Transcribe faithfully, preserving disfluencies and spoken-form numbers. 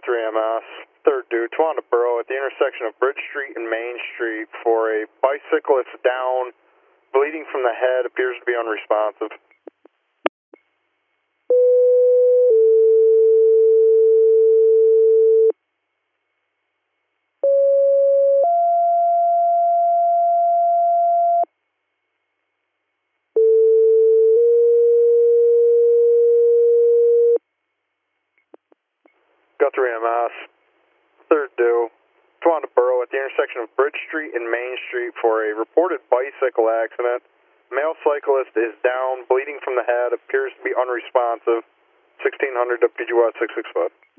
Guthrie M S, third due, Tawanda Borough at the intersection of Bridge Street and Main Street for a bicyclist down, bleeding from the head, appears to be unresponsive. Guthrie M S, third due, Tawanda Borough at the intersection of Bridge Street and Main Street for a reported bicycle accident. Male cyclist is down, bleeding from the head, appears to be unresponsive. sixteen hundred W G W S six six five.